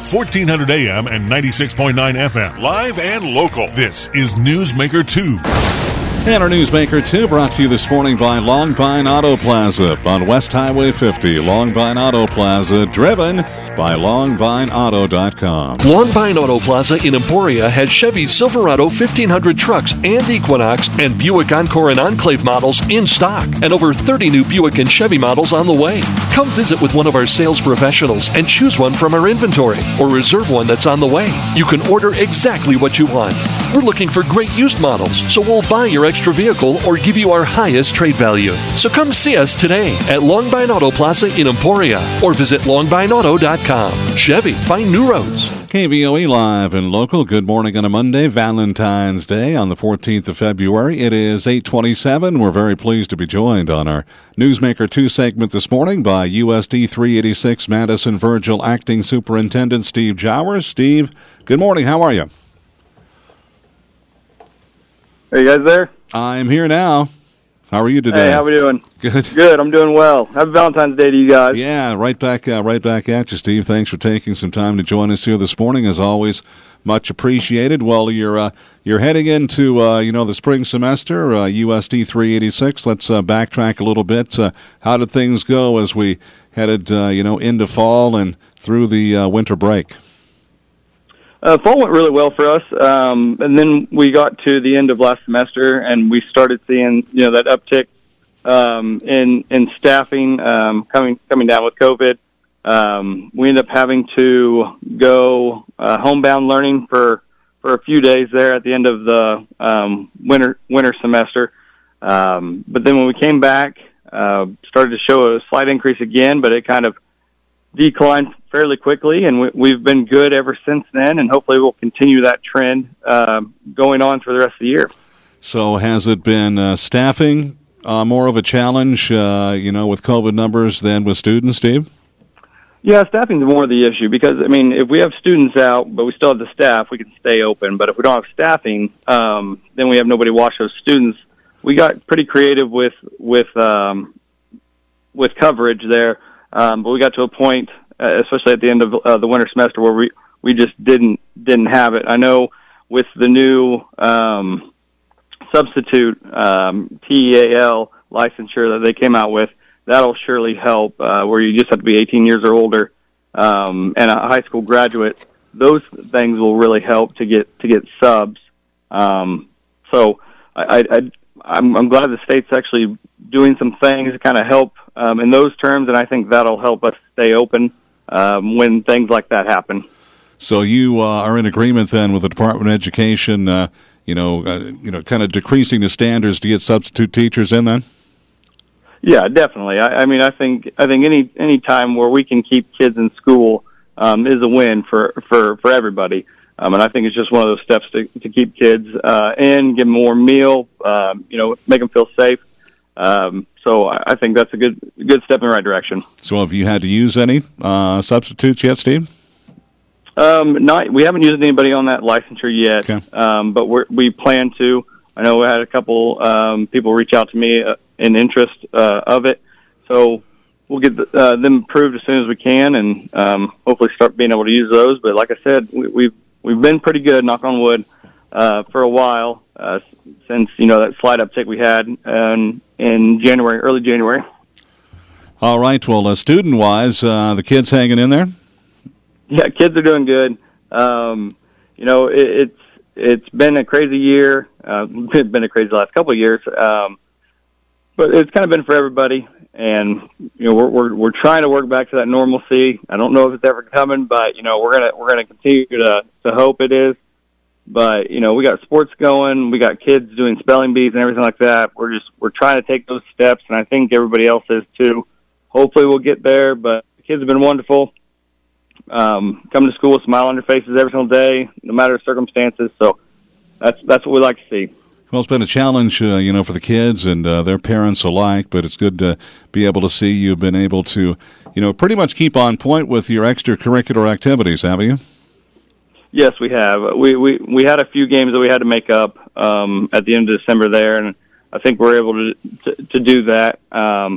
1400 AM and 96.9 FM. Live and local. This is Newsmaker 2. And our Newsmaker 2 brought to you this morning by Long Pine Auto Plaza on West Highway 50. Long Pine Auto Plaza, driven by LongPineAuto.com. Long Pine Auto Plaza in Emporia has Chevy Silverado 1500 trucks and Equinox and Buick Encore and Enclave models in stock, and over 30 new Buick and Chevy models on the way. Come visit with one of our sales professionals and choose one from our inventory or reserve one that's on the way. You can order exactly what you want. We're looking for great used models, so we'll buy your extra vehicle or give you our highest trade value. So come see us today at Long Pine Auto Plaza in Emporia or visit longpineauto.com. Chevy, find new roads. KVOE Live and Local. Good morning on a Monday, Valentine's Day on the 14th of February. It is 8:27. We're very pleased to be joined on our Newsmaker 2 segment this morning by USD 386 Madison Virgil Acting Superintendent Steve Jowers. Steve, good morning. How are you? Are you guys there? I'm here now. How are you today? Hey, how we doing? Good. Good. I'm doing well. Happy Valentine's Day to you guys. Yeah, right back at you, Steve. Thanks for taking some time to join us here this morning. As always, much appreciated. Well, you're heading into the spring semester, USD 386. Let's backtrack a little bit. How did things go as we headed into fall and through the winter break? Fall went really well for us, and then we got to the end of last semester, and we started seeing that uptick in staffing coming down with COVID. We ended up having to go homebound learning for a few days there at the end of the winter semester. But then when we came back, started to show a slight increase again, but it kind of declined fairly quickly, and we've been good ever since then, and hopefully we'll continue that trend going on for the rest of the year. So has it been staffing more of a challenge, with COVID numbers than with students, Steve? Yeah, staffing is more of the issue because, if we have students out, but we still have the staff, we can stay open. But if we don't have staffing, then we have nobody to watch those students. We got pretty creative with coverage there. But we got to a point, especially at the end of the winter semester, where we just didn't have it. I know with the new substitute TEAL licensure that they came out with, that'll surely help. Where you just have to be 18 years or older and a high school graduate. Those things will really help to get subs. So I'm glad the state's actually doing some things to kind of help in those terms, and I think that'll help us stay open when things like that happen. So you are in agreement then with the Department of Education, kind of decreasing the standards to get substitute teachers in then? Yeah, definitely. I think any time where we can keep kids in school is a win for everybody. And I think it's just one of those steps to keep kids in, give them more meal, make them feel safe. So I think that's a good step in the right direction. So have you had to use any substitutes yet, Steve? We haven't used anybody on that licensure yet, okay. But we plan to. I know we had a couple people reach out to me in interest of it, so we'll get them approved as soon as we can, and hopefully start being able to use those. But like I said, we've been pretty good, knock on wood, for a while since that slight uptick we had in January, early January. All right. Well, student-wise, the kids hanging in there? Yeah, kids are doing good. It's been a crazy year. It's been a crazy last couple of years, but it's kind of been for everybody. And we're trying to work back to that normalcy. I don't know if it's ever coming, but we're gonna continue to hope it is. But we got sports going, we got kids doing spelling bees and everything like that. We're trying to take those steps, and I think everybody else is too. Hopefully we'll get there. But the kids have been wonderful. Coming to school with a smile on their faces every single day, no matter the circumstances. So that's what we like to see. Well, it's been a challenge, for the kids and their parents alike, but it's good to be able to see you've been able to, pretty much keep on point with your extracurricular activities, haven't you? Yes, we have. We had a few games that we had to make up at the end of December there, and I think we're able to do that.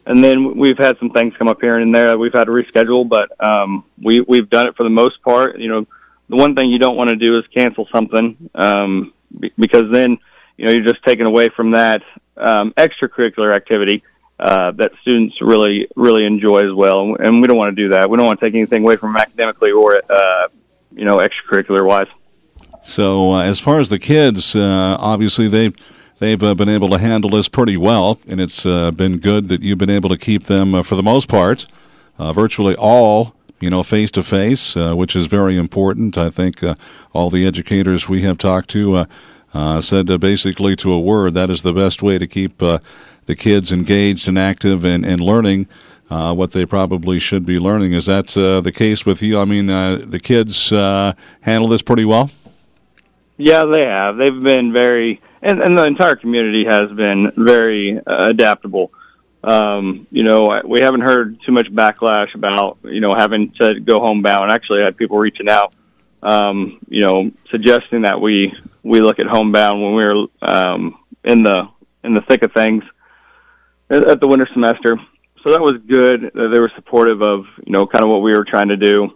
And then we've had some things come up here and there that we've had to reschedule, but we've done it for the most part. You know, the one thing you don't want to do is cancel something, because then, you know, you're just taking away from that extracurricular activity that students really, really enjoy as well. And we don't want to do that. We don't want to take anything away from them academically or, you know, extracurricular-wise. So as far as the kids, obviously they've been able to handle this pretty well, and it's been good that you've been able to keep them, for the most part, virtually all, you know, face-to-face, which is very important. I think all the educators we have talked to said basically to a word that is the best way to keep the kids engaged and active and learning what they probably should be learning. Is that the case with you? I mean, the kids handle this pretty well? Yeah, they have. They've been very, and the entire community has been very adaptable. You know, we haven't heard too much backlash about, you know, having to go homebound. Actually, I had people reaching out, you know, suggesting that we look at homebound when we were in the thick of things at the winter semester. So that was good. They were supportive of, you know, kind of what we were trying to do.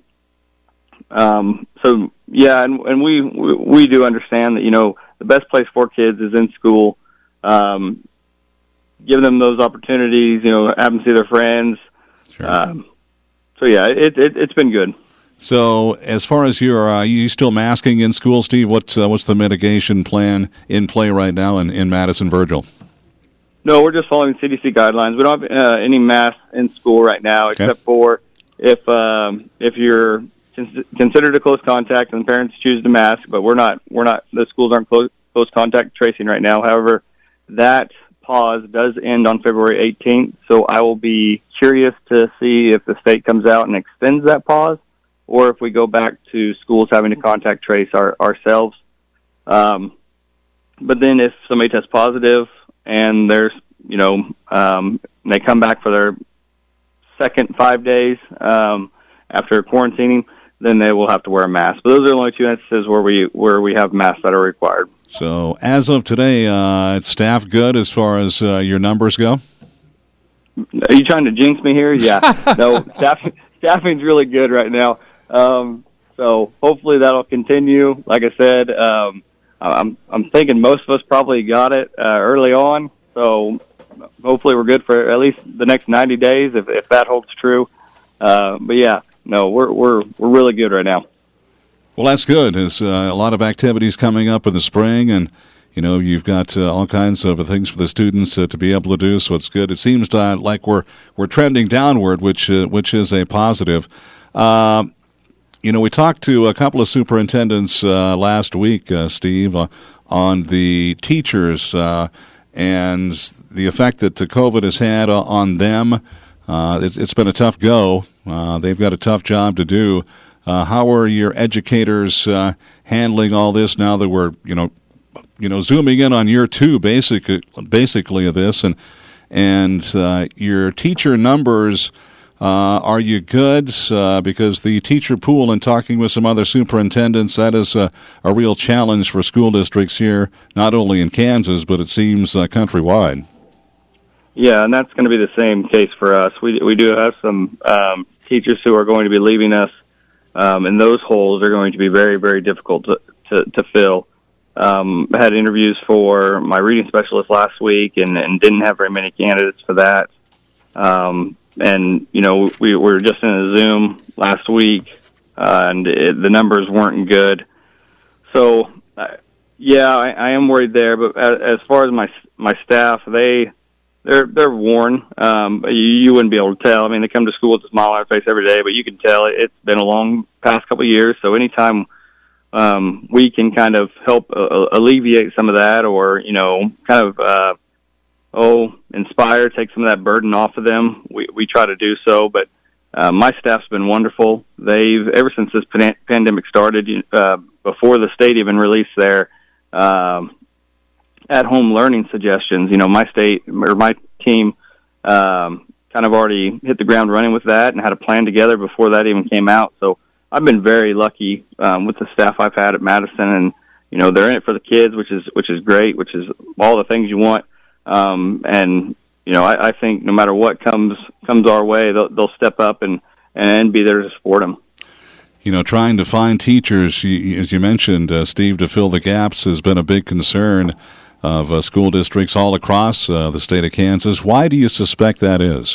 So yeah, and we do understand that, you know, the best place for kids is in school. Giving them those opportunities, you know, have them see their friends. Sure. So yeah, it's been good. So as far as are you still masking in school, Steve? What's the mitigation plan in play right now in Madison Virgil? No, we're just following CDC guidelines. We don't have any masks in school right now, except for if you're considered a close contact and parents choose to mask. But we're not. The schools aren't close contact tracing right now. However, that pause does end on February 18th. So I will be curious to see if the state comes out and extends that pause, or if we go back to schools having to contact trace ourselves. But then if somebody tests positive and there's, you know, they come back for their second 5 days after quarantining, then they will have to wear a mask. But those are the only two instances where we have masks that are required. So as of today, it's staff good as far as your numbers go? Are you trying to jinx me here? Yeah. No, staffing's really good right now. So hopefully that'll continue. Like I said, I'm thinking most of us probably got it early on. So hopefully we're good for at least the next 90 days if that holds true. But yeah, no, we're really good right now. Well, that's good. There's a lot of activities coming up in the spring, and you know you've got all kinds of things for the students to be able to do. So it's good. It seems like we're trending downward, which is a positive. You know, we talked to a couple of superintendents last week, Steve, on the teachers and the effect that the COVID has had on them. It's been a tough go. They've got a tough job to do. How are your educators handling all this now that we're, you know, zooming in on year two, basically of this, and your teacher numbers? Are you good? Because the teacher pool, and talking with some other superintendents, that is a real challenge for school districts here, not only in Kansas, but it seems countrywide. Yeah, and that's going to be the same case for us. We do have some teachers who are going to be leaving us, and those holes are going to be very, very difficult to fill. I had interviews for my reading specialist last week and didn't have very many candidates for that. And, you know, we were just in a Zoom last week, and the numbers weren't good. So, yeah, I am worried there. But as far as my staff, they're worn. You wouldn't be able to tell. I mean, they come to school with a smile on their face every day, but you can tell it's been a long past couple of years. So anytime we can kind of help alleviate some of that, or, you know, kind of inspire, take some of that burden off of them, we try to do so. But my staff's been wonderful. They've, ever since this pandemic started, before the state even released their at-home learning suggestions, you know, my team kind of already hit the ground running with that and had a plan together before that even came out. So I've been very lucky with the staff I've had at Madison, and, you know, they're in it for the kids, which is great, which is all the things you want. And, I think no matter what comes our way, they'll step up and be there to support them. Trying to find teachers, as you mentioned, Steve, to fill the gaps has been a big concern of school districts all across the state of Kansas. Why do you suspect that is?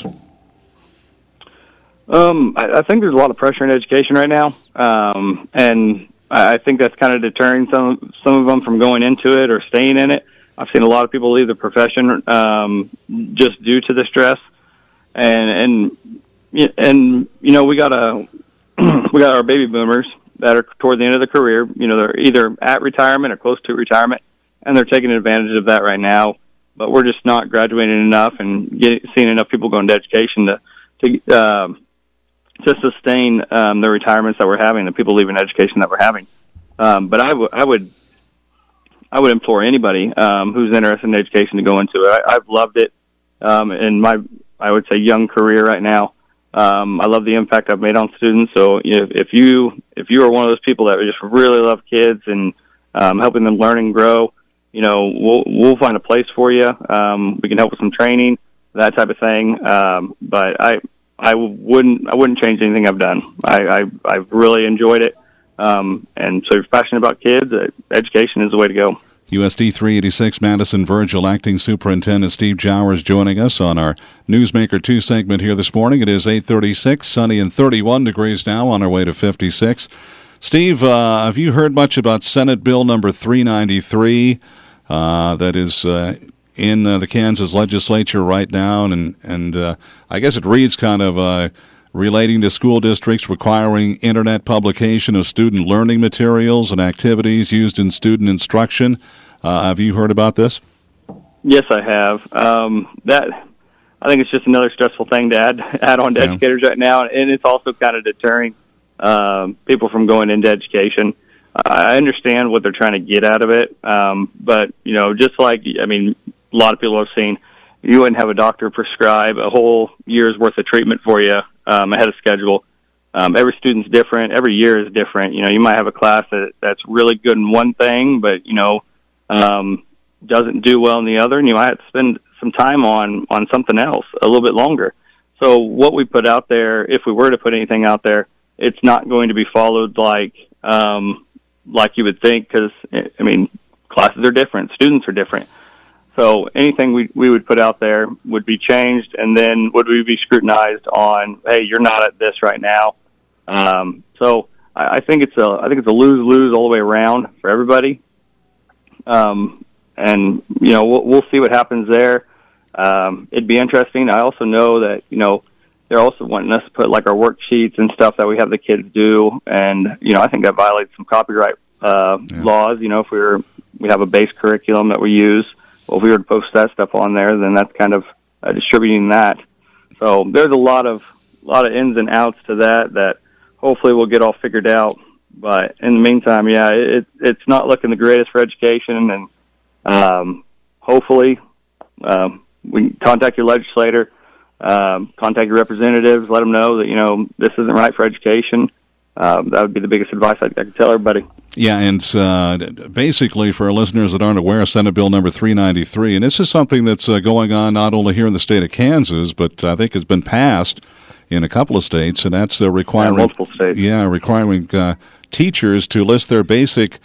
I think there's a lot of pressure in education right now, and I think that's kind of deterring some of them from going into it or staying in it. I've seen a lot of people leave the profession just due to the stress, and we got our baby boomers that are toward the end of their career. They're either at retirement or close to retirement, and they're taking advantage of that right now. But we're just not graduating enough and seeing enough people go into education to sustain the retirements that we're having, the people leaving education that we're having. But I would implore anybody who's interested in education to go into it. I've loved it in my, I would say, young career right now. I love the impact I've made on students. So if you are one of those people that just really love kids and helping them learn and grow, we'll find a place for you. We can help with some training, that type of thing. But I wouldn't change anything I've done. I've really enjoyed it. And so if you're passionate about kids, education is the way to go. USD 386 Madison Virgil Acting Superintendent Steve Jowers joining us on our Newsmaker 2 segment here this morning. It is 8:36, sunny and 31 degrees now, on our way to 56. Steve, have you heard much about Senate Bill number 393 that is in the Kansas legislature right now? And I guess it reads kind of relating to school districts requiring Internet publication of student learning materials and activities used in student instruction. Have you heard about this? Yes, I have. I think it's just another stressful thing to add on to educators right now, and it's also kind of deterring people from going into education. I understand what they're trying to get out of it, but just like a lot of people have seen, you wouldn't have a doctor prescribe a whole year's worth of treatment for you ahead of schedule. Every student's different. Every year is different. You might have a class that's really good in one thing, but doesn't do well in the other, and you might have to spend some time on something else a little bit longer. So what we put out there, if we were to put anything out there, it's not going to be followed like you would think, because classes are different, students are different. So anything we would put out there would be changed, and then would we be scrutinized on, hey, you're not at this right now. So I think it's a lose-lose all the way around for everybody. And we'll see what happens there. It'd be interesting. I also know that they're also wanting us to put like our worksheets and stuff that we have the kids do, and I think that violates some copyright laws. If we have a base curriculum that we use. Well, if we were to post that stuff on there, then that's kind of distributing that. So there's a lot of ins and outs to that hopefully we'll get all figured out. But in the meantime, it's not looking the greatest for education, and hopefully we can contact your legislator, contact your representatives, let them know that this isn't right for education. That would be the biggest advice I could tell everybody. Yeah, and basically for our listeners that aren't aware, Senate Bill number 393, and this is something that's going on not only here in the state of Kansas, but I think has been passed in a couple of states, and that's requiring multiple states. Yeah, requiring teachers to list their basic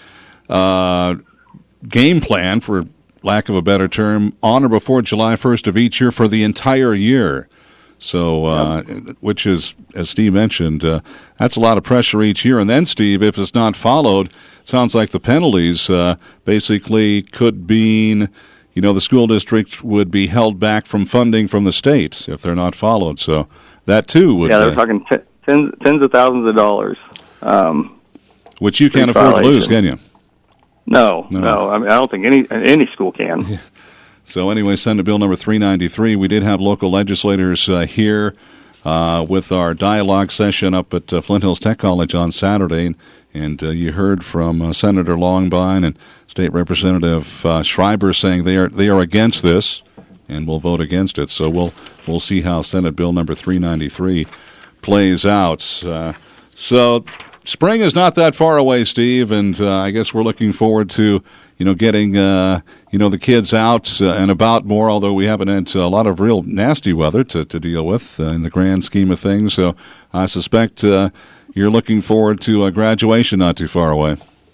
game plan, for lack of a better term, on or before July 1st of each year for the entire year. So, which is, as Steve mentioned, that's a lot of pressure each year. And then, Steve, if it's not followed, it sounds like the penalties basically could mean, the school district would be held back from funding from the state if they're not followed. So that, too, would... Yeah, they're talking tens of thousands of dollars. Which you can't afford to lose, can you? No. I don't think any school can. Yeah. So anyway, Senate Bill number 393, we did have local legislators here with our dialogue session up at Flint Hills Tech College on Saturday, and you heard from Senator Longbine and State Representative Schreiber saying they are against this and will vote against it. So we'll see how Senate Bill number 393 plays out. So, spring is not that far away, Steve, and I guess we're looking forward to getting the kids out and about more. Although we haven't had a lot of real nasty weather to deal with in the grand scheme of things, so I suspect you're looking forward to graduation not too far away.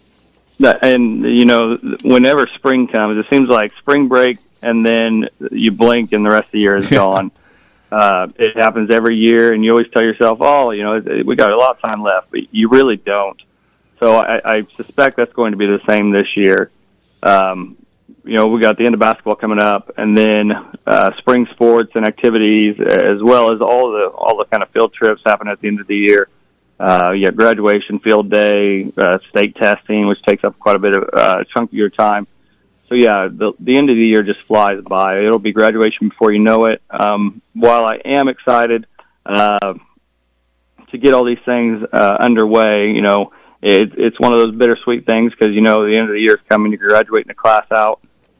And whenever spring comes, it seems like spring break, and then you blink, and the rest of the year is gone. It happens every year, and you always tell yourself, we got a lot of time left, but you really don't. So I suspect that's going to be the same this year. We got the end of basketball coming up, and then spring sports and activities, as well as all the kind of field trips happen at the end of the year. You have graduation, field day, state testing, which takes up quite a bit of chunk of your time. So yeah, the end of the year just flies by. It'll be graduation before you know it. While I am excited to get all these things underway, it's one of those bittersweet things because the end of the year is coming. You're graduating a class out,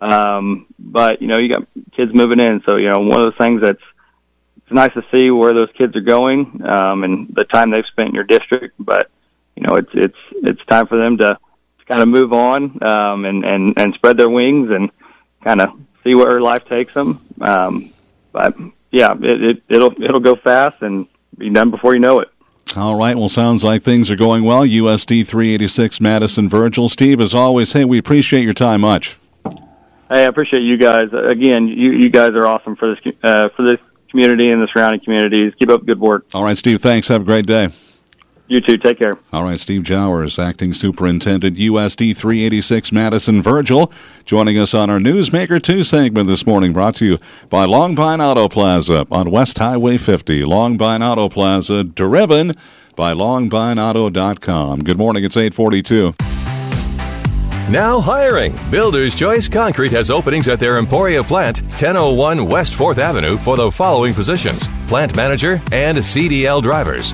but you got kids moving in. So one of those things it's nice to see where those kids are going and the time they've spent in your district. But it's time for them to kind of move on and spread their wings and kind of see where life takes them. But yeah, it'll go fast and be done before you know it. All right. Well, sounds like things are going well. USD 386 Madison Virgil. Steve, as always, hey, we appreciate your time much. Hey, I appreciate you guys. Again, you guys are awesome for this community and the surrounding communities. Keep up good work. All right, Steve. Thanks. Have a great day. You too. Take care. All right, Steve Jowers, Acting Superintendent, USD 386 Madison Virgil, joining us on our Newsmaker 2 segment this morning, brought to you by Long Pine Auto Plaza on West Highway 50. Long Pine Auto Plaza, driven by longpineauto.com. Good morning. It's 8:42. Now hiring. Builder's Choice Concrete has openings at their Emporia plant, 1001 West 4th Avenue, for the following positions: plant manager and CDL drivers.